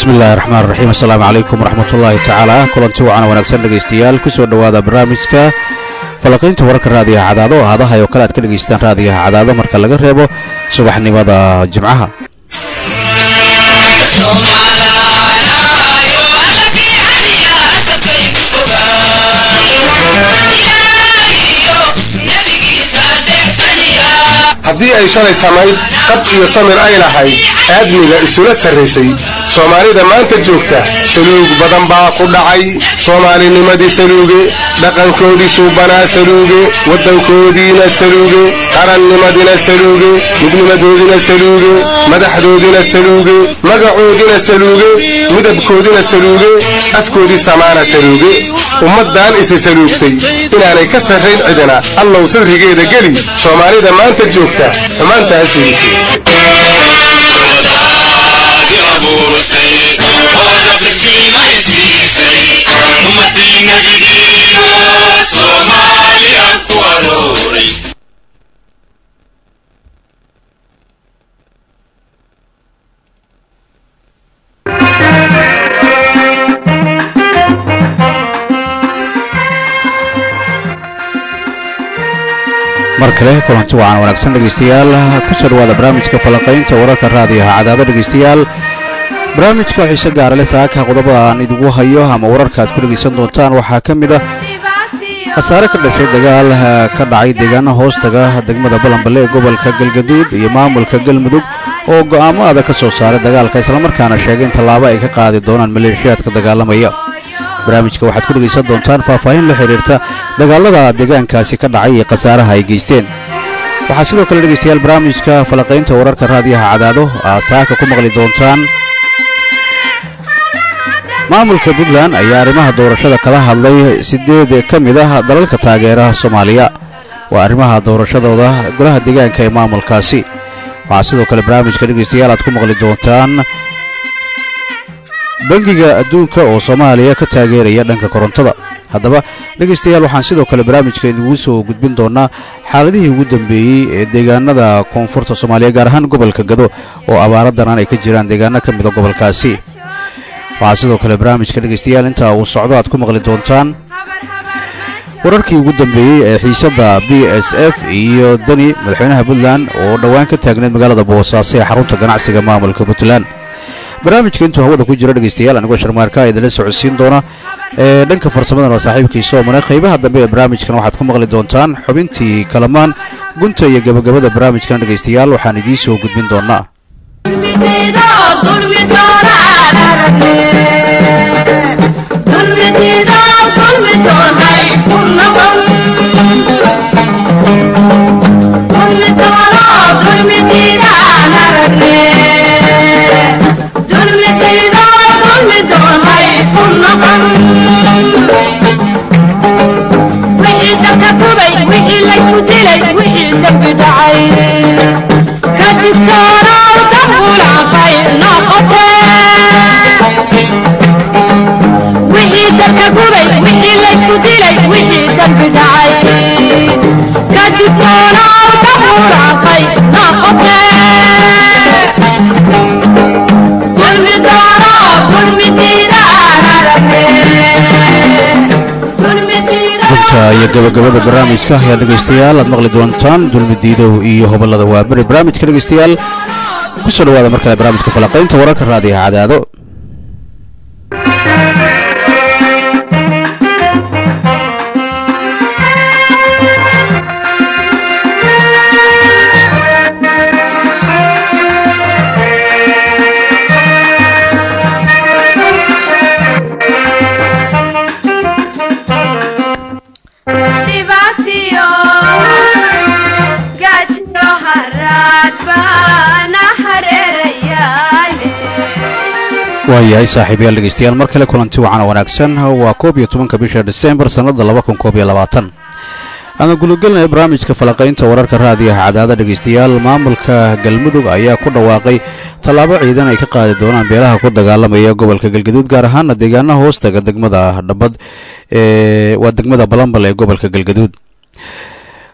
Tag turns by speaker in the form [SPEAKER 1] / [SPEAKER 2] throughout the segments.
[SPEAKER 1] bismillahi raxmaan raxiim assalaamu calaykum waraxmatullaahi tacaala kulanti wacan wanaagsan dhegaystayaal kusoo dhowaada barnaamijka falanqaynta wararka raadiyaha cadaado oo hadahay oo kale aad ka dhegaystaan raadiyaha cadaado marka laga reebo subaxnimada jimcaha.
[SPEAKER 2] haddii ay shalay samayd qab iyo samir ay lahayd aadmiga isula sarraysay soomaalida maanta joogta saluug badan baa ku dhacay soomaalinimadii saluuge dhaqankoodii suubanaa saluuge waddankoodiina saluuge qarannimadina saluuge midnimadoodina saluuge madaxdoodina saluuge magacoodina saluuge midabkoodina saluuge afkoodii samaana saluuge ummaddan isi saluugtay inaanay ka sarrayn cidina allow sadrigeeda geli soomaalida maanta joogta xumaantaa fiirisay
[SPEAKER 1] mar kale kulanti wacan wanaagsan dhegaystayaal kusoo dhawaada barnaamijka falanqaynta wararka raadiyaha cadaado dhegaystayaal barnaamijka xiise gaara leh saaka qodobada aan idigu hayo ama wararka aad ku dhegaysan doontaan waxaa ka mid ah khasaare ka dhashay dagaal ka dhacay deegaana hoostaga degmada balanballe ee gobolka galgaduud iyo maamulka galmudug oo go'aamo adag ka soo saaray dagaalka islamarkaana sheegay in tallaabo ay ka qaadi doonaan maleeshiyaadka dagaalamaya. barnaamijka waxaad ku dhegaysan doontaan faahfaahin la xiriirta dagaalada deegaankaasi ka dhacay iyo khasaaraha ay geysteen. waxaa sidoo kale dhegaystayaal barnaamijka falanqaynta wararka raadiyaha cadaado aad saaka ku maqli doontaan maamulka puntland ayaa arrimaha doorashada kala hadlay 8 ka mid ah dalalka taageeraha Soomaaliya waa arrimaha doorashadooda golaha deegaanka ee maamulkaasi. waxaa sidoo kale barnaamijka dhegaystayaal aad ku maqli doontaan bangiga adduunka oo Soomaaliya ka taageeraya dhanka korontada. haddaba dhegaystayaal waxaan sidoo kale barnaamijka idigu soo gudbin doonaa xaaladihii ugu dambeeyey ee deegaanada koonfurta Soomaaliya gaar ahaan gobolka Gado oo abaaro daran ay ka jiraan deegaano ka mid ah gobolkaasi. waxaa sidoo kale barnaamijka dhegaystayaal inta uu socdo aad ku maqli doontaan wararkii ugu dambeeyey ee xiisadda BSF iyo Dani madaxweynaha Puntland oo dhawaan ka taagneed magaalada Boosaaso ee xarunta ganacsiga maamulka Puntland. barnaamijka intuu hawada ku jira dhegaystayaal anigoo sharmaarka idinla socodsiin doona dhanka farsamadana waa saaxiibkiisa oo mana qaybaha dambe ee barnaamijkan waxaad ku maqli doontaan xubintii kalamaan gunta iyo gabagabada barnaamijkan dhegaystayaal waxaan idiin soo gudbin doonaa iyo gabagabada barnaamijka ayaa dhegaystayaal aad maqli doontaan dulmidiidow iyo hobolada waa bari barnaamijka dhegaystayaal ku soo dhawaada mar kale barnaamijka falanqaynta wararka raadiyaha cadaado. waayahay saaxiibayaal dhegaystayaal mar kale kulanti wacan wanaagsan waa 11 bisha December sanada 2022 ana gulugalnay barnaamijka falanqaynta wararka raadiyaha cadaada dhegaystayaal maamulka galmudug ayaa ku dhawaaqay tallaabo ciidan ay ka qaadi doonaan beelaha ku dagaalamaya gobolka galgaduud gaar ahaan deegaanaha hoostaga degmada dhabad waa degmada balanbal ee gobolka galgaduud.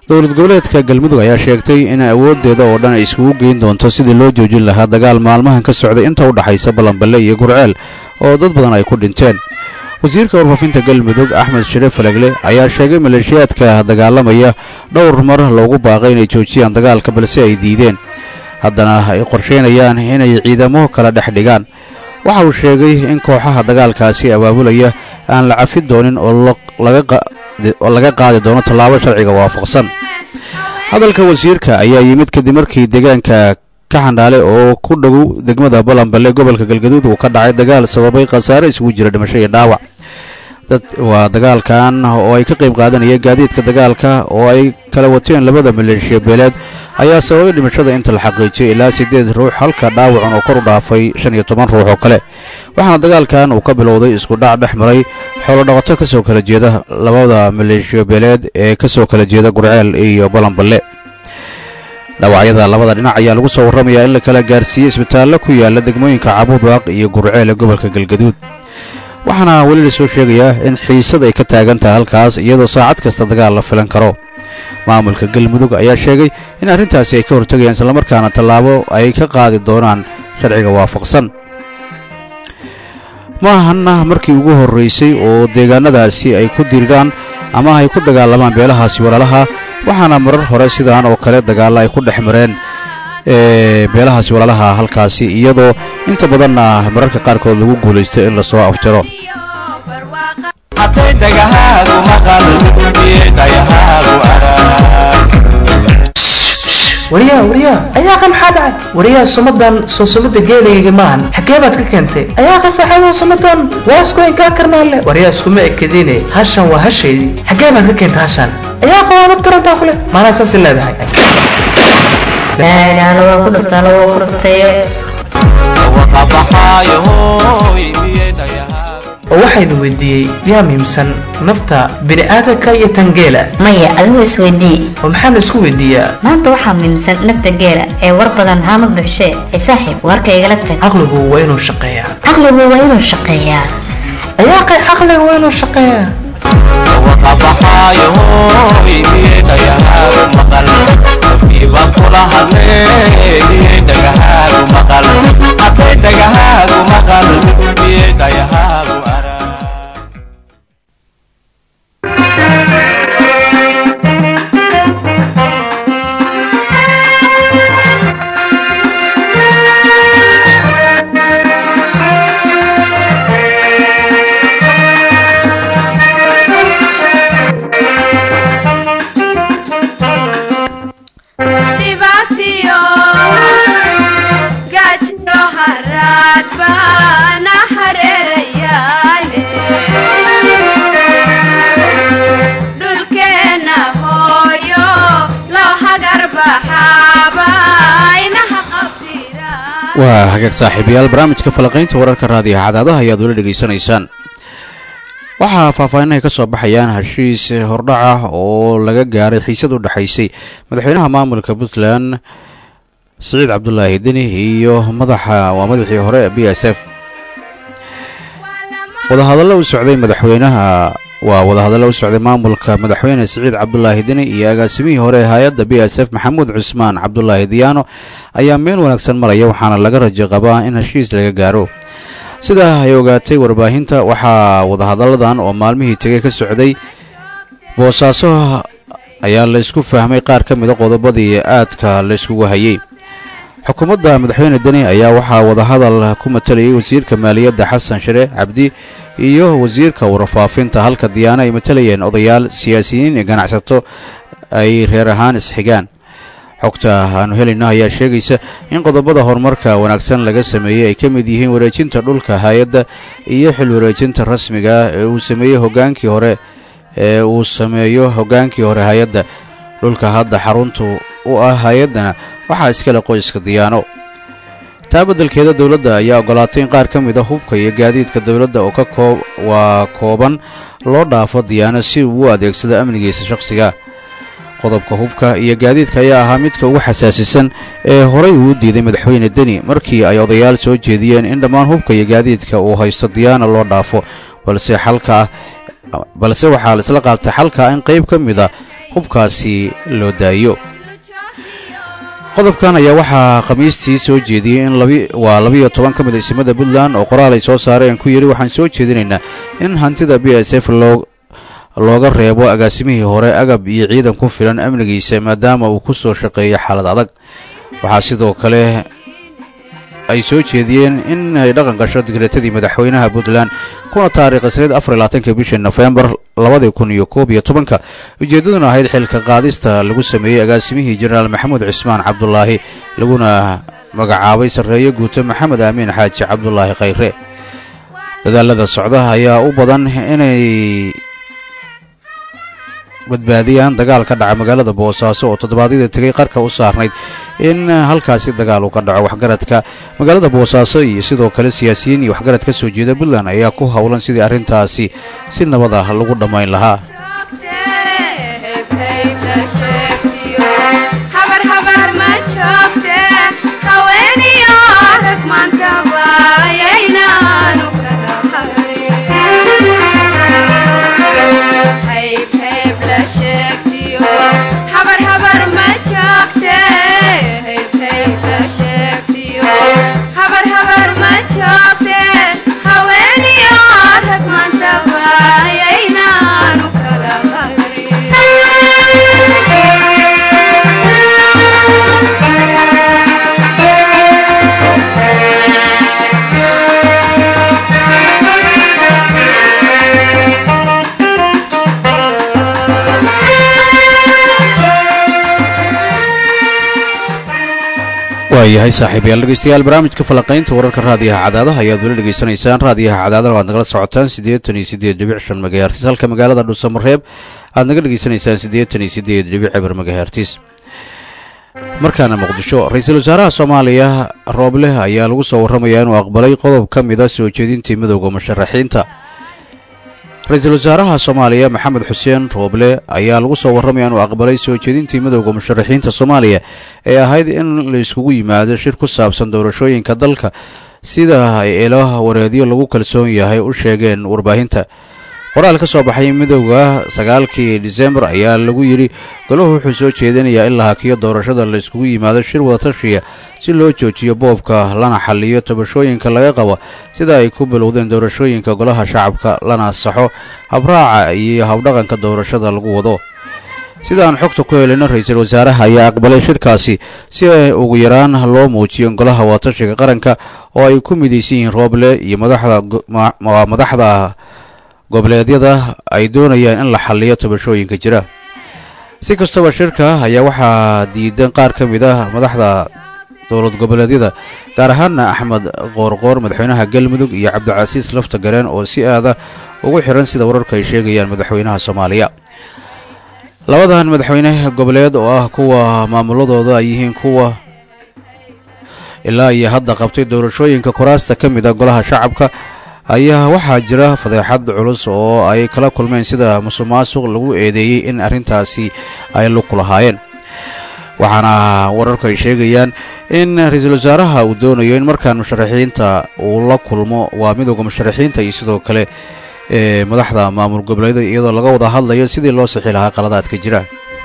[SPEAKER 1] dowlad goboleedka galmudug ayaa sheegtay in awooddeeda oo dhan ay iskugu geyn doonto sidii loo joojin lahaa dagaal maalmahan ka socday inta u dhaxaysa balanballe iyo gurceel oo dad badan ay ku dhinteen. wasiirka warfaafinta galmudug axmed shire falagle ayaa sheegay maleeshiyaadka dagaalamaya dhowr mar loogu baaqay inay joojiyaan dagaalka balse ay diideen, haddana ay qorsheynayaan inay ciidamo kala dhex dhigaan. waxa uu sheegay in kooxaha dagaalkaasi abaabulaya aan la cafi doonin oo laga qaadi doono tallaabo sharciga waafaqsan. hadalka wasiirka ayaa yimid kadib markii deegaanka ka xandhaale oo ku dhow degmada balanballe gobolka galgaduud uu ka dhacay dagaal sababay khasaare isugu jira dhimasho iyo dhaawac. waa dagaalkan oo ay ka qayb qaadanayeen gaadiidka dagaalka oo ay kala wateen labada maleeshiya beeleed ayaa sababay dhimashada inta la xaqiijiyay ilaa 8 ruux, halka dhaawacan oo kor u dhaafay 15 ruux oo kale. waxaana dagaalkan uu ka bilowday isku dhac dhex maray xoolo dhaqato ka soo kala jeeda labada maleeshiya beeleed ee ka soo kala jeeda gurceel iyo balanballe. dhaawacyada labada dhinac ayaa lagu soo warramayaa in la kala gaarsiiyey isbitaallo ku yaala degmooyinka Cabudwaaq iyo Gurceel ee gobolka Galgaduud. waxaana weli la soo sheegayaa in xiisad ay ka taagan tahay halkaas iyadoo saacad kasta dagaal la filan karo. maamulka galmudug ayaa sheegay in arrintaasi ay ka hortagayaan islamarkaana tallaabo ay ka qaadi doonaan sharciga waafaqsan. maahanna markii ugu horraysay oo deegaanadaasi ay ku diriraan ama ay ku dagaalamaan beelahaasi walaalaha, waxaana marar hore sidaan oo kale dagaalla ay ku dhex mareen beelahaasi walaalaha halkaasi, iyadoo inta badanna mararka qaarkood lagu guulaysto in lasoo afjaro.
[SPEAKER 3] wariyaa ayaa kan maxaa dhacay? wariyaa sumadan soo sumada geelayga maahan, xagee baad ka keentay? ayaa ka saxaabo sumadan waa isku inkaa karnaale. wariyaa iskuma ekadine, hashan waa hashaydii. xagee baad ka keentay hashan? ayaa qawaanab tarantaa kule maanaa saas leedahay.
[SPEAKER 4] baana waa ku dhurtay
[SPEAKER 3] oo waxaynu weydiiyey yaa muhiimsan nafta bini'aadamka iyo tangeela?
[SPEAKER 4] maya adigu isweydii.
[SPEAKER 3] oo maxaan isku weydiiyaa?
[SPEAKER 4] maanta waxaa muhiimsan nafta geela ee war badan haama buuxshee ee saaxiib warka igala tag.
[SPEAKER 3] caqligu waa inuu shaqeeyaa.
[SPEAKER 4] caqligu waa inuu shaqeeyaa.
[SPEAKER 3] ayaa qay caqligu waa inuu shaqeeyaa.
[SPEAKER 1] waa hagaag saaxiibayaal, barnaamijka falaqaynta wararka raadiyaha cadaadaha ayaad wala dhegaysanaysaan. waxaa faahfaahinay ka soo baxayaan heshiis hordhaca oo laga gaaray xiisad u dhaxaysay madaxweynaha maamulka Puntland Siciid Cabdullaahi Deni iyo madaxii hore BSF. wadahadallo u socday maamulka madaxweyne Siciid Cabdullaahi Deni iyo agaasimihii hore hay'adda BSF Maxamuud Cusmaan Cabdullaahi Diyaano ayaa meel wanaagsan maraya, waxaana laga rajo qabaa in heshiis laga gaaro. sida ay ogaatay warbaahinta, waxaa wadahadalladan oo maalmihii tegay ka socday boosaaso ayaa la isku fahmay qaar ka mida qodobadii aadka la iskugu hayay. xukuumadda madaxweyne Deni ayaa waxaa wadahadal ku matalayay wasiirka maaliyadda Xasan Shire Cabdi iyo wasiirka warfaafinta, halka Diyaano ay matalayeen odayaal, siyaasiyiin iyo ganacsato ay reer ahaan isxigaan. xogta aanu helayno ayaa sheegaysa in qodobada horumarka wanaagsan laga sameeyey ay ka mid yihiin wareejinta dhulka hay'adda iyo xil wareejinta rasmiga ee uu sameeyo hogaankii hore hay'adda. dhulka hadda xaruntu u ah hay'addana waxaa iskale qoyska Diyaano. taa beddelkeeda dowladda ayaa ogolaatay in qaar ka mida hubka iyo gaadiidka dowladda oo kooban loo dhaafo Diyaano si uu u adeegsado amnigiisa shakhsiga. qodobka hubka iyo gaadiidka ayaa ahaa midka ugu xasaasisan ee horay uu diiday madaxweyne Deni markii ay odayaal soo jeediyeen in dhammaan hubka iyo gaadiidka uu haysto Diyaano loo dhaafo, balse waxaa la isla qaatay xalka in qayb ka mida hubkaasi loo daayo. qodobkan ayaa waxaa khamiistii soo jeediyey in 12 ka mid ah isimada Puntland oo qoraal ay soo saareen ku yiri waxaan soo jeedinaynaa in hantida BSF looga reebo agaasimihii hore agab iyo ciidan ku filan amnigiisa maadaama uu ku soo shaqeeyay xaalad adag. waxaa sidoo kale ay soo jeediyeen in ay dhaqan gasho digreetadii madaxweynaha Puntland kuna taariikhsanayd 24 bishii November 2011 ujeedaduna ahayd xilka qaadista lagu sameeyay agaasimihii Generaal Maxamed Cismaan Cabdullaahi laguna magacaabay sareeyo guuto Maxamed Amiin Xaaji Cabdullaahi Khayre. dadaalada socda ayaa u badan inay badbaadiyaan dagaal ka dhaca magaalada Boosaaso oo toddobaadyadii tagay qarka u saarnayd in halkaasi dagaal uu ka dhaco. waxgaradka magaalada Boosaaso iyo sidoo kale siyaasiyiin iyo waxgarad ka soo jeeda Puntland ayaa ku hawlan sidii arrintaasi si nabad ah lagu dhamayn lahaa. waayahay saaxiibayaal dhegeystayaal barnaamijka falaqaynta wararka raadiyaha cadaadaha ayaad weli dhegeysanaysaan. raadiyaha cadaadana waad nagala socotaan 88.5 megahertz halka magaalada Dhuusamareeb aad naga dhegeysanaysaan 88.0 megahertz. markaana Muqdisho ra'iisul wasaaraha Soomaaliya Rooble ayaa lagu soo warramayaa inuu aqbalay qodob ka mid ah soo jeedintii midowga musharaxiinta. ra'iisul wasaaraha Soomaaliya Maxamed Xuseen Rooble ayaa lagu soo warramayaa inuu aqbalay soo jeedintii midowga musharaxiinta Soomaaliya ee ahayd in la iskugu yimaado shir ku saabsan doorashooyinka dalka sida ay ilaha wareediyo lagu kalsoon yahay u sheegeen warbaahinta. qoraal ka soo baxay midowga 9 December ayaa lagu yiri goluhu wuxuu soo jeedinayaa in la hakiyo doorashada la iskugu yimaado shir wada tashiya si loo joojiyo boobka lana xalliyo tabashooyinka laga qabo sida ay ku bilowdeen doorashooyinka golaha shacabka lana saxo habraaca iyo habdhaqanka doorashada lagu wado. sidaan xogta ku helayna ra'iisul wasaaraha ayaa aqbalay shirkaasi si ay ugu yaraan loo muujiyo golaha wadatashiga qaranka oo ay ku midaysan yihiin Rooble iyo madaxda goboleedyada ay doonayaan in la xalliyo tabashooyinka jira. si kastaba shirka ayaa waxaa diidan qaar ka mid ah madaxda dowlad goboleedyada gaar ahaan Axmed Qoorqoor madaxweynaha Galmudug iyo Cabdicasiis Lafta Gareen oo si aad ah ugu xiran sida wararka ay sheegayaan madaxweynaha Soomaaliya. labadan madaxweyne goboleed oo ah kuwa maamuladooda ay yihiin kuwa ilaa iyo hadda qabtay doorashooyinka kuraasta ka mid ah golaha shacabka ayaa waxaa jira fadeexad culus oo ay kala kulmeen sida musuqmaasuq lagu eedeeyay in arrintaasi ay lug ku lahaayeen. waxaana wararku ay sheegayaan in ra'iisul wasaaraha uu doonayo in markaan musharaxiinta uu la kulmo waa midowga musharaxiinta iyo sidoo kale madaxda maamul goboleedyada iyadoo laga wada hadlayo sidii loo sixi lahaa qaladaadka jira.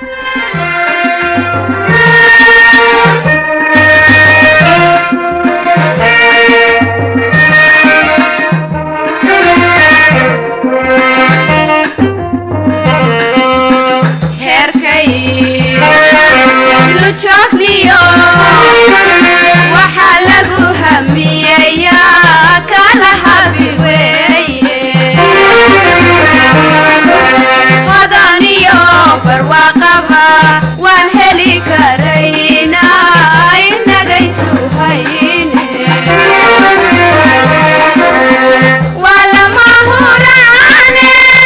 [SPEAKER 5] waxaa lagu hamiyayaa kala habiweeye hodaniyo barwaaqaba waan heli karaynaa inagaysu hayne waa lama huraane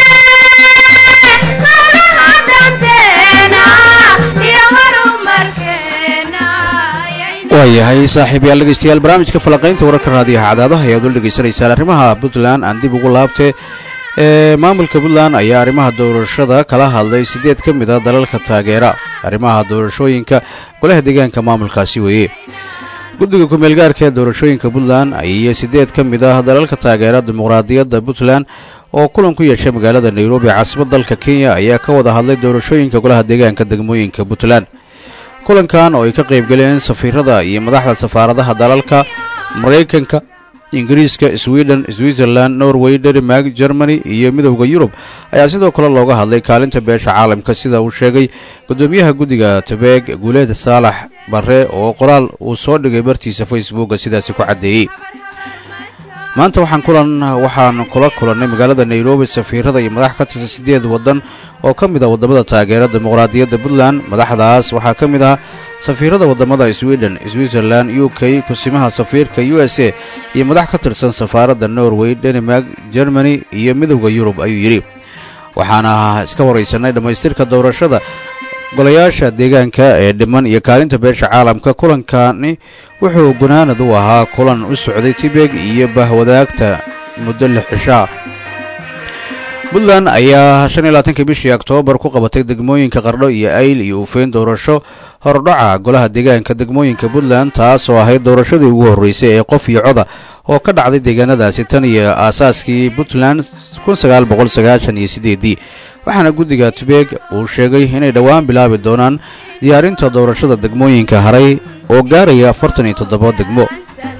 [SPEAKER 5] hawlaha danteena iyo horumarkeena.
[SPEAKER 1] waayahay saaxiibayaal dhegeystayaal barnaamijka falaqaynta wararka raadiyaha cadaadaha ayaad weli dhegeysanaysaan. arrimaha Puntland aan dib ugu laabtay maamulka Puntland ayaa arrimaha doorashada kala hadlay 8 ka mid ah dalalka taageera arrimaha doorashooyinka golaha deegaanka maamulkaasi weeye. guddiga ku meelgaarka doorashooyinka Puntland ayaa 8 ka mid ah dalalka taageera dimuqraadiyadda Puntland oo kulan ku yeeshay magaalada nairobi caasimad dalka kenya ayaa ka wada hadlay doorashooyinka golaha deegaanka degmooyinka puntland kulankan oo ay ka qaybgaleen safiirada iyo madaxda safaaradaha dalalka maraykanka ingiriiska sweden switzerland norway denmark germany iyo midowda yurub ayaa sidoo kale looga hadlay kaalinta beesha caalamka sida uu sheegay gudoomiyaha guddiga tabeeg guuleed saalax barre oo qoraal uu soo dhigay bartiisa facebooka sidaasi ku caddeeyey maanta waxaan kula kulannay magaalada nairobi safiirada iyo madax ka tirsan 8 waddan oo ka mid ah wadamada taageera dimuqraadiyadda puntland madaxdaas waxaa ka mid ah safiirada wadamada sweden switzerland UK kusimaha safiirka USA iyo madax ka tirsan safaaradda Norway Denmark Germany iyo midowda Yurub ayuu yiri waxaana iska wareysanay dhamaystirka doorashada golayaasha deegaanka ee dhiman iyo kaalinta beesha caalamka kulankani wuxuu gunaanad u ahaa kulan u socday Tibeg iyo bahwadaagta muddo 6 cisho puntland ayaa 25 bishii Oktoobar ku qabatay degmooyinka Qardho iyo Ayl iyo Ufeen doorasho hordhaca golaha deegaanka degmooyinka puntland taas oo ahayd doorashadii ugu horeysay ee qof iyo coda oo ka dhacday deegaanadaasi tan iyo aasaaskii puntland 1998 waxaana guddiga Tibeg uu sheegay inay dhawaan bilaabi doonaan diyaarinta doorashada degmooyinka haray oo gaaraya 47 degmo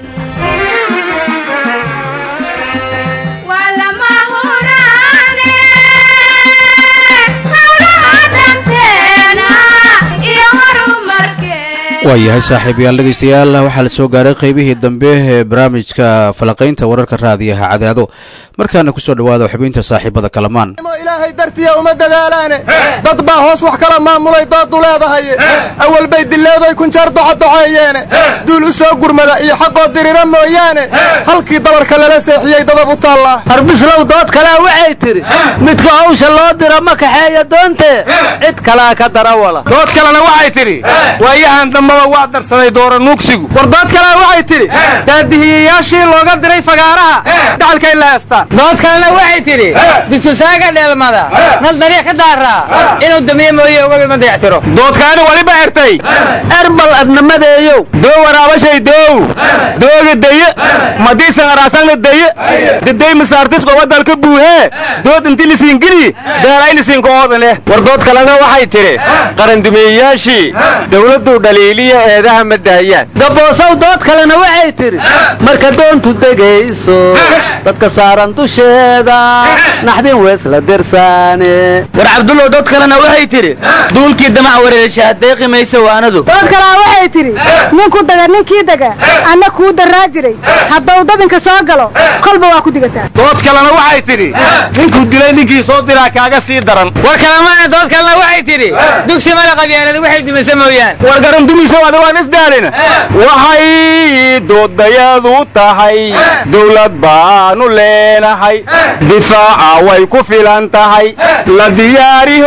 [SPEAKER 1] waayahay saaxiibayaal dhegeystayaal waxaa la soo gaaray qaybihii dambe ee barnaamijka falaqaynta wararka raadiyaha cadaado markaana ku soo dhawaada xubinta saaxiibada kalamaan
[SPEAKER 6] ilaahay dartiya uma dadaalaane dad baa hoos wax kala maamulay doodu leedahay awal bay dileedoy kunjar doxadoxeeyeene duul u soo gurmada iyo xaqoo dirira mooyaane halkii dabarka lala seexiyey dadab u taallaa
[SPEAKER 7] harbislow dood kale waxay tiri midka hawsha loo dira ma kaxeeya doonte cid kalaa ka darawala
[SPEAKER 8] dood kalena waxay tiri waayahan dambaba waa darsaday doora nuugsigu
[SPEAKER 7] war dood kale waxay tiri daadihiyayaashii looga diray fagaaraha dacalkay la heestaan dood kalena waxay tiri distusaaga dheelmada nal dariiq ka daaraa inuu damiye mooye uga ma dayactiro
[SPEAKER 8] doodkaani waliba ertay
[SPEAKER 7] erbal adnamadeeyow
[SPEAKER 8] doo waraabashay doow dooga daye madiisan araasangna daye daday masaartis gobadalka buuhee dood inti lisiin geli deeray lisiin koodan leh war dood kalena waxay tiri qarandumiyeyaashii dawladdu dhaliiliya eedaha ma daayaan
[SPEAKER 7] gaboosow dood kalena waxay tiri marka doontu degayso dadka saaran dusheeda naxdin wees la dirsaane
[SPEAKER 8] war cabdullow dood kalena waxay tiri duulkii damac wareersha deeqi mayso waanadu
[SPEAKER 9] dood kalena waxay tiri ninku daga ninkii daga anna kuu daraa jiray hadduu dadinka soo galo kolba waa ku digataa
[SPEAKER 8] dood kalena waxay tiri ninku dilay ninkii soo diraa kaaga sii daran
[SPEAKER 7] war kalamaana dood kalena waxay tiri dugsi mala qabyaalada waxay dumise mooyaan
[SPEAKER 8] war garan dumise wada waan isdaalina waxay doodayadu tahay dawlad baanu leenahay difaaca way ku filan tahay la diyaari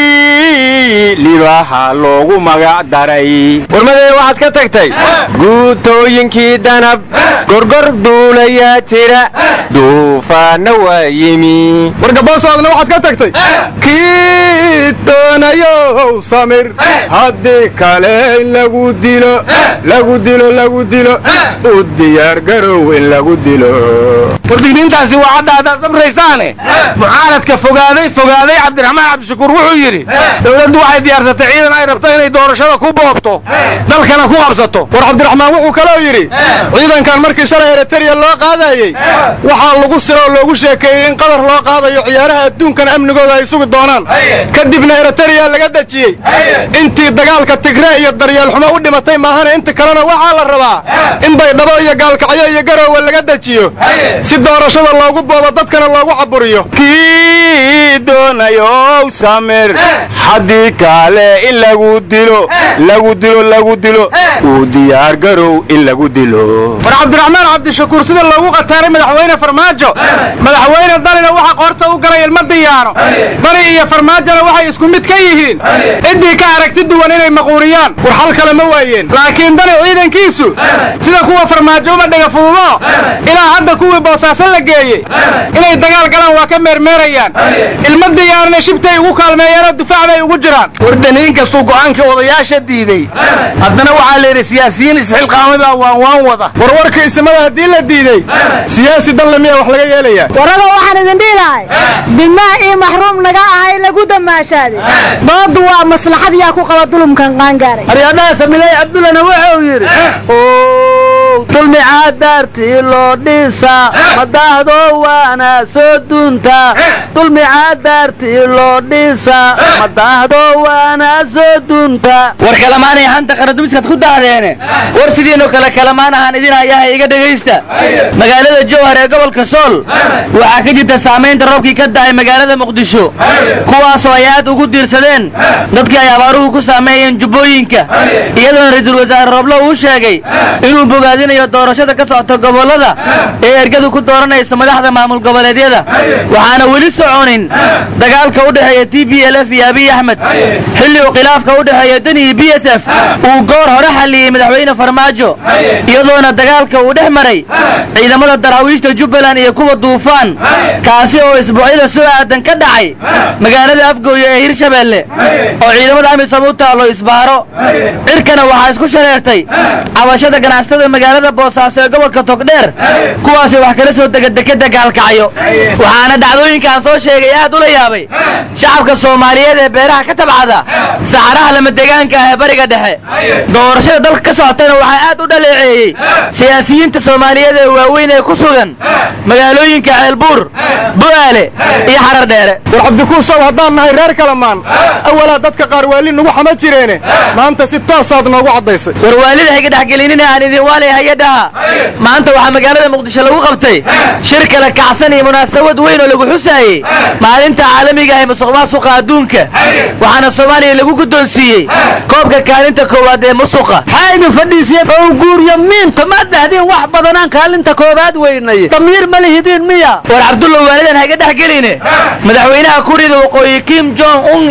[SPEAKER 8] hoogii libaha loogu magac daray warmadee waxaad ka tagtay guutooyinkii danab gorgor duulayaa jira duufaana waa yimi
[SPEAKER 6] war gaboosoodna waxaad ka tagtay kii doonayow samir haddii kale in lagu dilo u diyaar garow in lagu dilo
[SPEAKER 8] wardigniintaasi waa caddaadaad sabraysaane mucaaradka fogaaday cabdiraxmaan cabdishakuur wuxuu yidhi dawladdu waxay diyaarsatay ciidan ay rabto inay doorashada ku boobto dalkana ku qabsato
[SPEAKER 6] war cabdiraxmaan wuxuu kaloo yidhi ciidankan markii shalay eritrea loo qaadayey waxaa lagu siro oo loogu sheekeeyey in qadar loo qaadayo ciyaaraha adduunkan amnigooda ay sugi doonaan kadibna eritrea laga dejiyey intii dagaalka tigree iyo daryeelxumo u dhimatay maahane inta kalena waxaa la rabaa in baydhabo iyo gaalkacyo iyo garoowe laga dejiyo si doorashada loogu boobo dadkana loogu caburiyo
[SPEAKER 8] kii doonayow samir haddii kale in lagu dilo uu diyaar garow in lagu dilo
[SPEAKER 7] war cabdiraxmaan cabdishakuur sida loogu qataaray madaxweyne farmaajo madaxweyne dalina waxa qoorta u galay ilma diyaano dali iyo farmaajona waxay isku mid ka yihiin ciddii ka aragti duwan inay maquuriyaan
[SPEAKER 6] war xal kale ma waayeen
[SPEAKER 7] laakiin dali ciidankiisu sida kuwa farmaajo uma dhaga fuudo ilaa hadda kuwii boosa boosaaso la geeyey inay dagaal galaan waa ka meermeerayaan ilma diyaarna shibtay ugu kaalmeeyeenoo difaac bay ugu jiraan
[SPEAKER 10] wardani inkastuu go'aanka odayaasha diiday haddana waxaa la yidhi siyaasiyiin isxilqaamay baa waan wada
[SPEAKER 6] warwarka isimada haddii la diiday siyaasi danle miyaa wax laga yeelayaa
[SPEAKER 9] warada waxaan idin dhihi lahay bimaa ii maxruum naga ahay lagu damaashaaday doodu waa maslaxad yaa ku qaba dulumkan qaangaaray
[SPEAKER 10] aryadhaha samilay cabdullana wuxuu yidhi dulmi caadaartii loo dhisaa madaahdo waana soo duntaa dulmi caadaartii loo dhisaa madaahdo waana soo duntaa
[SPEAKER 11] war kalamaanay hanta qaradumiskaad ku dahdeene war sidiinoo kale kalamaan ahaan idin hayaha iga dhegaysta magaalada jowhar ee gobolka sool waxaa ka jirta saamaynta roobkii ka da'ay magaalada muqdisho kuwaasoo ay aad ugu diirsadeen dadkii ay abaaruhu ku saameeyeen jubbooyinka iyadoona ra'iisul wasaare rooblo uu sheegay inuu bogaadinayo doorashada ka socota gobollada ee ergadu ku dooranayso madaxda maamul goboleedyada waxaana weli soconin dagaalka u dhexeeya TPLF iyo Abiy Ahmed xilli uu khilaafka u dhexeeya dani iyo BSF uu goor hore xalliyay madaxweyne Farmaajo iyadoona dagaalka uu dhex maray ciidamada daraawiishta Jubbaland iyo kuwa duufaan kaasi oo isbuucyada soo aadan ka dhacay magaalada Afgooye ee Hirshabeelle oo ciidamada amisom u taalo isbaaro cirkana waxaa isku shareertay cabashada ganacsatada magaalada boosaaso ee gobolka togdheer kuwaasi wax kala soo degdegada gaalkacyo waxaana dhacdooyinkan soo sheegay aad ula yaabay shacabka Soomaaliyeed ee beeraha ka tabcada saxaraha lama deegaanka ah ee bariga dhexe doorashada dalka ka socotana waxaa aad u dhaleeceeyay siyaasiyiinta Soomaaliyeed ee waaweyn ee ku sugan magaalooyinka Ceelbuur Bu'aale iyo Xarar Dheere
[SPEAKER 6] war cabdikuusow haddaan nahay reer kalamaan awalaa dadka qaar waali nagu xama jireene maanta si toosaad noogu caddaysay
[SPEAKER 11] war waalida hayga dhexgelinina aan idin waalay hayadaha maanta waxaa magaalada muqdisho lagu qabtay shir kala kacsan iyo munaasabad weyn oo lagu xusaayey maalinta caalamiga ah ee musuqmaasuqa adduunka waxaana Soomaaliya lagu guddoonsiiyey koobka kaalinta koowaad ee musuqa
[SPEAKER 10] xaydin fadhiisiyay oo guuriyo miinta ma dhahdeen wax badan aan kaalinta koowaad weynay damiir ma lihidin miya
[SPEAKER 11] war Cabdulla waalidan hayga dhexgeline madaxweynaha Kuuriyada Waqooyi Kim Jong Un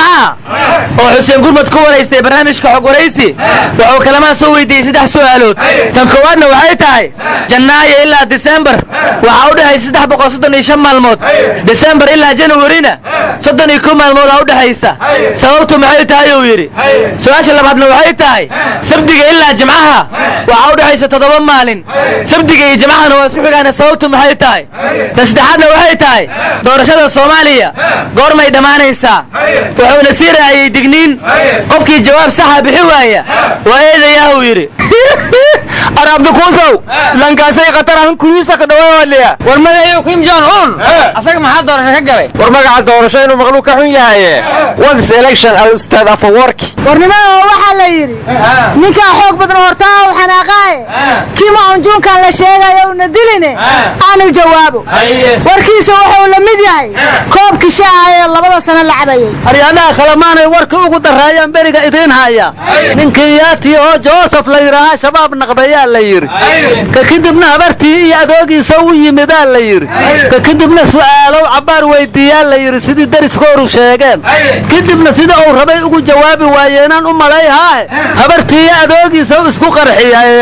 [SPEAKER 11] oo Xuseen Gurmad ku wareystay barnaamijka xog waraysi wuxuu kalamaan soo weydiiyay 3 su'aalood tan koowaadna waxay tahay Janaayo ilaa December waxa u dhaxaysa 335 maalmood December ilaa January-na 32 maalmood u dhaxaysa sababtu maxay tahay uu yiri su'aasha labaadna waxay tahay Sabtiga ilaa Jimcaha waxa u dhaxaysa 7 maalin Sabtiga iyo Jimcahana waa isku xigaan sababtu maxay tahay tan saddexaadna waxay tahay doorashada Soomaaliya goormay dhamaanaysaa wuxuuna sii raaciyay digniin qofkii jawaab sax ah bixi waaya waa eedayaa uu yiri
[SPEAKER 10] arabdu kuusow lankaasay qatarahan kuriisa ka dhawaaleeya
[SPEAKER 11] war madaxweyne Kim Jong Un asaga maxaa doorasho ka galay
[SPEAKER 10] war magaca doorasho inuu maqluuq ka xun yahay what is election al ustaad of work
[SPEAKER 9] warnimada waxa la yiri ninka xoog badan hortaa oo xanaaqay Kim Jong Un la sheegayo una diline aanu jawaabo warkiisa wuxuu la mid yahay koobka shaaca labada sano la cabayay
[SPEAKER 10] aryadaha kalamaanay warka ugu daraayaan beriga idin haya ninkii yaati oo Joseph la yiraahdo shabaab naqdayaa la yiri ka kadibna habartii iyo adoogiisa u yimidaa la yiri ka kadibna su'aalo cabaar weydiiyaa la yiri sidii dariskooru sheegeen kadibna sida uu rabay ugu jawaabi waayeenan u maleeyahay habartii iyo adoogiisa isku qarxiyay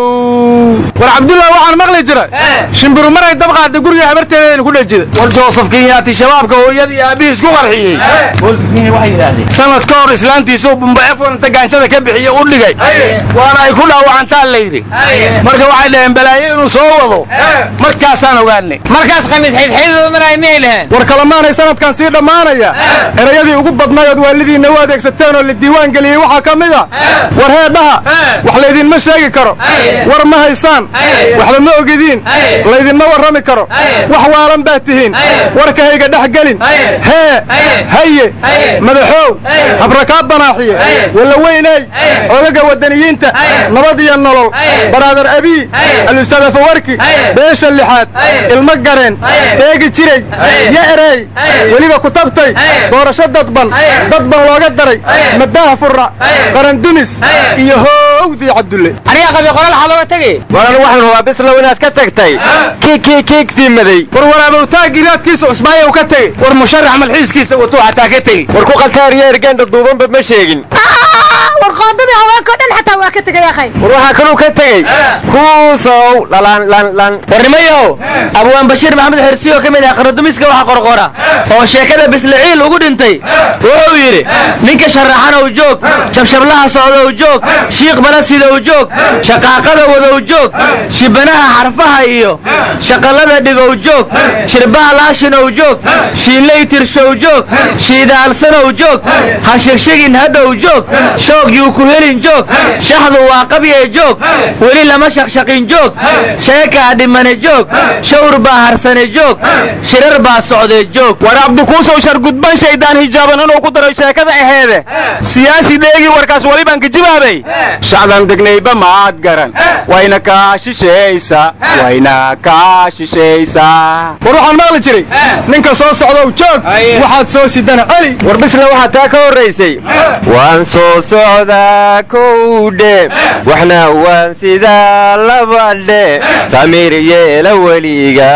[SPEAKER 7] war Cabdulla waxaan maqli jiray shimbiru maray dabqaada guriga habarteeda ku dhajida
[SPEAKER 10] war Joseph kiyaati shabaabka hooyadii aabihii isku qarxiyay
[SPEAKER 11] booliskii waxay yiraahdeen
[SPEAKER 10] sanad ka hor islaantiisu bumba F1 inta gaanjada ka bixiyay u dhigay waana ay ku dhaawacantaa la yiri marka waxay dhaheen balaayo inuu soo wado markaasaan ogaanay
[SPEAKER 11] markaas khamiis xidxiidada maray meelahan
[SPEAKER 6] war kalamaanay sanadkan sii dhamaanaya erayadii ugu badnayd waalidiina u adeegsateen oo la diiwaan galiyay waxa kamid ah war heedaha wax leedin ma sheegi karo war ma haysaan waxba ma ogidin leedin ma warrami karo wax waalan baa tihiin warka hayga dhaxgalin haye madaxow habraka banaaxiye wala weynay ogaga wadaniyiinta nabad iyo nolol baraadar abi al-ustaad Fawarki beesha lixaad ilma gareen eegi jiray ya eray waliba ku tabtay doorasho dadban looga daray madaha furra qaran dumis iyo howdii Cabdulle
[SPEAKER 11] ariya qabi qoral xalooga tagay
[SPEAKER 10] waana waxaan rabaa bisla wanaad ka tagtay kiiktii maday
[SPEAKER 7] war waraabo taagiraadkiisa cusbaaya uu ka tagay
[SPEAKER 10] war musharax malxiiskiisa watuu xataa ka tagay war ku qaltaariya erganda duubanba ma sheegin
[SPEAKER 9] war qoondadii haweenka dhan xataa waa ka tegay akhay
[SPEAKER 11] war waxaa kaluu ka tegey kuusow lalaan warnimayow abwaan bashiir maxamed xirsi oo ka mid ah qaradumiska waxa qorqora oo sheekada bisliciil ugu dhintay wuxuu yidhi ninka sharaxanow joog shabshablaha socdow joog shiikh balasidow joog shaqaaqada wadow joog shibanaha xarfaha iyo shaqalada dhigow joog shirbaha laashinow joog shiinley tirshow joog shiidaalsanow joog ha shegshegin hadhow joog shoogyuu ku helin joog shaxdu waa qabye joog weli lama shaqshaqin joog sheekaa dhimane joog shawr baa harsane joog shirar baa socdee joog
[SPEAKER 8] war abdikuusow shargudban shaydaan hijaaban inuu ku daray sheekada aheede siyaasi dheegii warkaas welibaan ka jawaabay shacdan degnayba maad garan wayna kaa shishaysaa
[SPEAKER 6] war waxaan maqli jiray ninka soo socdow joog waxaad soo sidana celi
[SPEAKER 11] war bisle waxaa taa ka horraysay waan soo socdaa kowdhe waxna waan sidaa labadhe samiir yeela weliga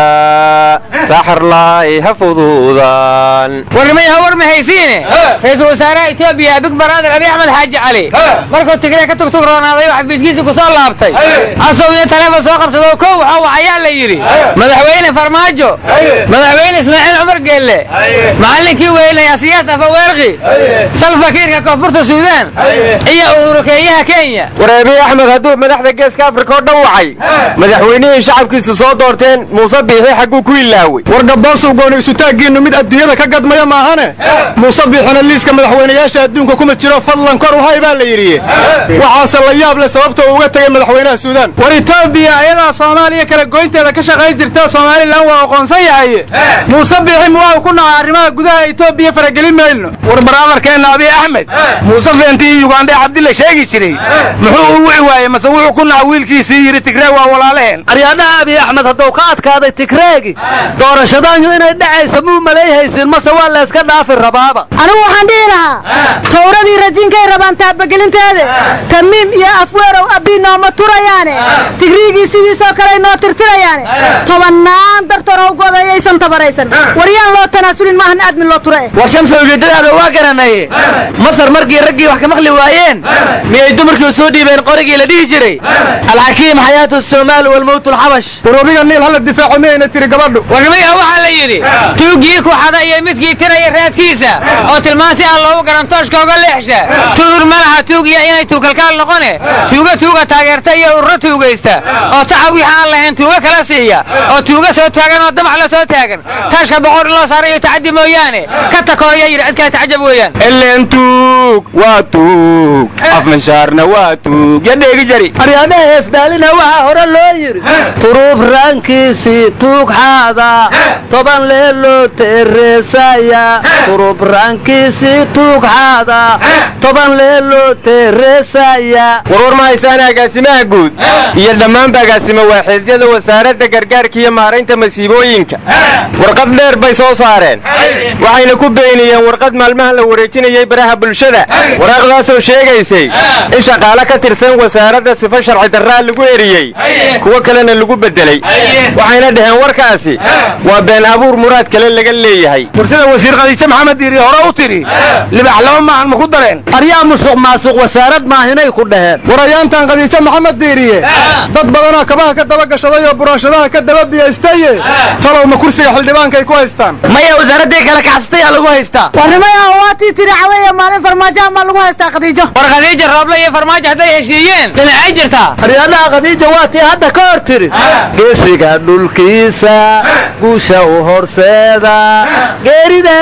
[SPEAKER 11] saxarlaay ha fududaan
[SPEAKER 12] warnimayaha war ma haysiine ra-iisul wasaaraha etoobiya big baraader abiy axmed xaaji cali markuu tigre ka tugtug roonaaday oo xafiiskiisa ku soo laabtay asow iyo taleefon soo qabsado kow waxa wacayaa la yidhi madaxweyne farmaajo madaxweyne ismaaciil cumar geelle macallinkii weynaya siyaas afaweerqi salfakiirka koonfurta suudaan iyo urukeeyaha kenya
[SPEAKER 11] war abiy axmed hadduu madaxda geeska afrika oo dhan wacay madaxweynihii shacabkiisu soo doorteen muuse biixi xagguu ku ilaaway
[SPEAKER 6] war gabboosow gooni isutaaggiinnu mid adduunyada ka gadmaya maahane muuse biixina liiska madaxweynayaasha adduunka kuma jiro fadlan kor u hay baa la yidhi waxaase la yaab leh sababta uu uga tegay madaxweynaha suudaan
[SPEAKER 7] war etoobiya ayadaa soomaaliya kala goynteeda ka shaqayn jirta somalilan waa aqoonsan yahay muuse biixi waa ku nacay arrimaha gudaha etoobiya faragelin mayno
[SPEAKER 8] war baraadarkeenna abiy axmed muuse feentii yugandhe cabdilla sheegi jiray muxuu u wici waayey mase wuxuu ku naca wiilkiisii yidhi tigree waa walaalaheen
[SPEAKER 10] aryaadhaha abiy axmed hadduu ka adkaaday tigreegi doorashadaanyu inay dhacaysa muu malayhaysin mase waa layska dhaafi rabaaba
[SPEAKER 9] anigu waxaan dhihi lahaa tawradii rajiinkay rabaan taabagelinteeda tamiim iyo afweerow abbii nooma turayaane tigriigii sidiisoo kale noo tirtirayaane tobannaan dartoor hawgoodayaysan tabaraysan waryaan loo tanaasulin maahan aadmin loo ture
[SPEAKER 11] war shamsa ujeeddadaada waa garanaye masar markii raggii wax ka maqli waayeen miyay dumarkii u soo dhiibeen qorigii la dhihi jiray alxakiim xayaatu somaal walmowt alxabash
[SPEAKER 6] warobiga niil hala difaaco miyayna tiri gabadhu
[SPEAKER 12] warnimayaha waxaa la yidhi tuuggii ku xada iyo midkii tiraya raadkiisa oo tilmaan si aan loogu garan tooshka oga leexsha tuur ma laha tuug iyo inay tuukalkaal noqone tuuga taageerta iyo ururo tuugaysta oo tacab wixii aan lahayn tuuga kala siiya oo tuuga soo taagan oo damac la soo taagan taashka boqor in loo saarayo tacaddi mooyaane ka takooya yidhi cid kale tacajab weeyaan
[SPEAKER 8] ileen tuug waa tuug afmanshaarna waa tuug yadheegi jari
[SPEAKER 10] aryaadhaha heesdaalina waxaa hore loo yidhi turuub raankiisii tuug xaada toban leeloo teereesaya turuub raankiisii tuug xaada toban leeloo teereesaya
[SPEAKER 11] warwar ma haysaan agaasimaha guud iyo dhammaanba agaasimo waaxiidyada wasaaradda gargaarka iyo maaraynta masiibooyinka warqad dheer bay soo saareen waxayna ku beeniyeen warqad maalmahan la wareejinayay baraha bulshada waraaqdaasoo sheegaysay in shaqaale ka tirsan wasaaradda sifo sharci darraa lagu eriyey kuwo kalena lagu beddelay waxayna dhaheen warkaasi waa been abuur muraad kale laga leeyahay
[SPEAKER 8] fursada wasiir khadiijo maxamed diiri hore u tidhi libax laba maahan ma ku dareen
[SPEAKER 10] aryaa musuq maasuq wasaarad maahinay ku dhaheen
[SPEAKER 6] warayaantan khadiijo maxamed diiriye dad badanoo kabaha ka daba gashaday oo buraashadaha ka daba biyaystaye talow ma kursiga xildhibaankay ku haystaan
[SPEAKER 11] maya wasaaraddii kala kacsatay aa lagu haystaa
[SPEAKER 9] warnimayaha waatii tiri caweeye maalin farmaajoha maa lagu haystaa khadiijo
[SPEAKER 12] war khadiija rooble iyo farmaajo hadday heshiiyeen dhinacay jirtaa
[SPEAKER 10] aryaadhaha khadiija waa tii hadda ka hor tiri geesiga dhulkiisa guusha u horseeda geerida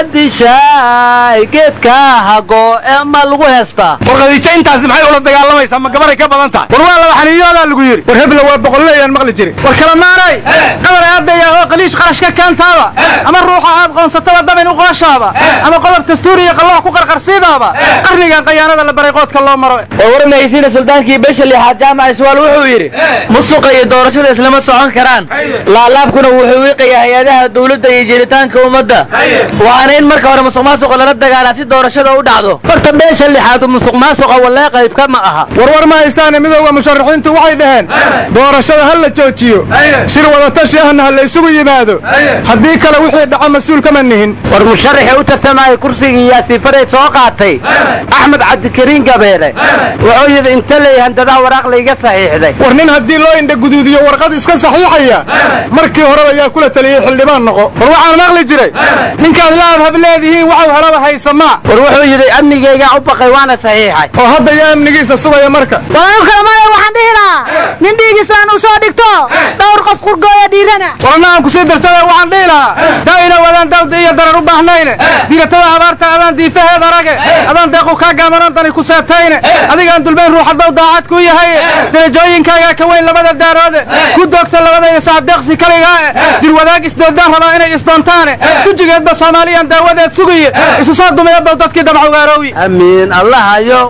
[SPEAKER 10] dishaay geedka hago ee ma lagu heestaa
[SPEAKER 8] war khadiijo intaasi maxay ula dagaalamaysaa ma gabaray ka badan tahay war waa laba xaniiyoodaa lagu yidhi
[SPEAKER 6] war hebla waa boqolleeyaan maqli jiri
[SPEAKER 7] war kala maaray qadar aadaya oo qaliish qarash ka keentaaba ama ruuxa aad qoonsataba dabin u qooshaaba ama qodob dastuuri iyo qaloox ku qarqarsiidaaba qarnigan qayaanada la baray qoodka loo maro
[SPEAKER 11] war mahaysiina suldaankii besha lixaad jaamac iswaal wuxuu yidhi musuqa iyo doorashada islama socon karaan laalaabkuna wuxuu wiiqayaa hay-adaha dawladda iyo jiritaanka ummadda waana in marka hore musuq maasuqa lala dagaalaa si doorashada u dhacdo
[SPEAKER 10] horta beesha lixaad musuq maasuqa wallee qaybka ma aha
[SPEAKER 6] warwar ma haysaane midowga musharaxiintu waxay dhaheen doorashada ha la joojiyo shir wadatashi ahna ha la isugu yimaado haddii kale wixii dhaco mas-uul kama nihin
[SPEAKER 11] war musharaxii u tartamaya kursigii yaasiin fareed soo qaatay axmed cabdikariin
[SPEAKER 10] nin gabeeday wuxuu yidhi inta leeyahan dadaa waraaq layga saxiixday
[SPEAKER 6] war nin haddii loo indha guduudiyo warqad iska saxiixaya markii horeba ayaa kula taliyey xildhibaan noqo
[SPEAKER 7] war waxaan maqli jiray ninkaad la abhab leedihiin waxuu helaba haysamaa
[SPEAKER 10] war wuxuu yidhi amnigaygaa u baqay waana saxiixay
[SPEAKER 6] oo hadda yaa amnigiisa sugaya marka
[SPEAKER 9] walaanu kala malay waxaan dhihi lahaa nin dhiig islaan uu soo dhigto dhowr qof qurgooya dhiirana
[SPEAKER 7] warna aan ku sii dartada waxaan dhihi lahaa daa'ina wadaan dawda iyo darar u baahnayne diiratada abaarta adaan diifaheed arage adaan deequ kaa gaamanan dani ku seetayne adigaan dulbayn ruuxadow daacad kuu yahay darajooyinkaagaa ka weyn labada daaroode ku doogta labadayna saadeeqsi kaligaa dir wadaag isdoodaan rabaa inay isdoontaane dujigeedba soomaaliyan daawadeed sugiye isu soo dumeeyadow dadkii dabcugaarowi
[SPEAKER 10] amiin allahayo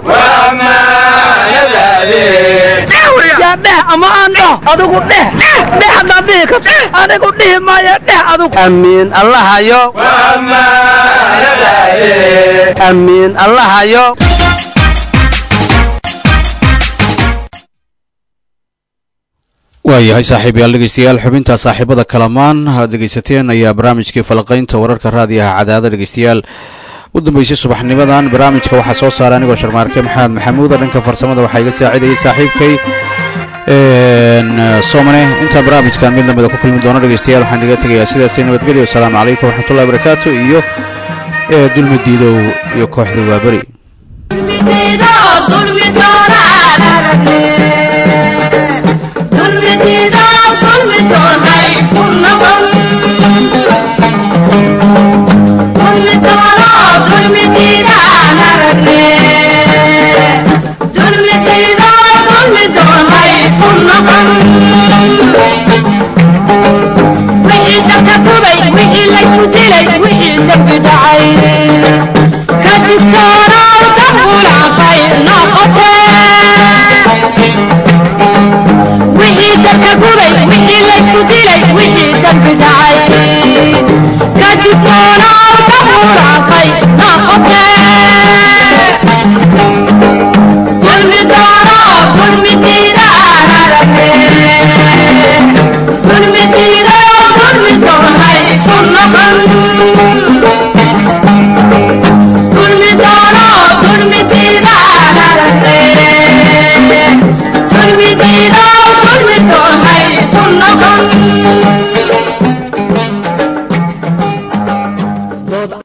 [SPEAKER 10] yaa dheh ama aan dhoh adigu dheh dheh haddaan dhihi karto anigu dhihi maayo dheh adigu amiin allahayo amiin allahayo
[SPEAKER 1] waayahay saaxiibayaal dhegeystayaal xubinta saaxiibada kalamaan aad dhegeysateen ayaa barnaamijkii falaqaynta wararka raadiyaha cadaada dhegeystayaal u dambeysay subaxnimadan barnaamijka waxaa soo saaray anigoo sharmaarke maxamed maxamuuda dhanka farsamada waxaa iga saacidayay saaxiibkay soomane intaan barnaamijkan mid lamida ku kulmi doono dhegeystayaal waxaan iga tegayaa sidaasay nabadgelyo wasalaamu calaykum waraxmatullahi barakaatu iyo dulmi diidow iyo kooxda waaberi
[SPEAKER 5] Kadib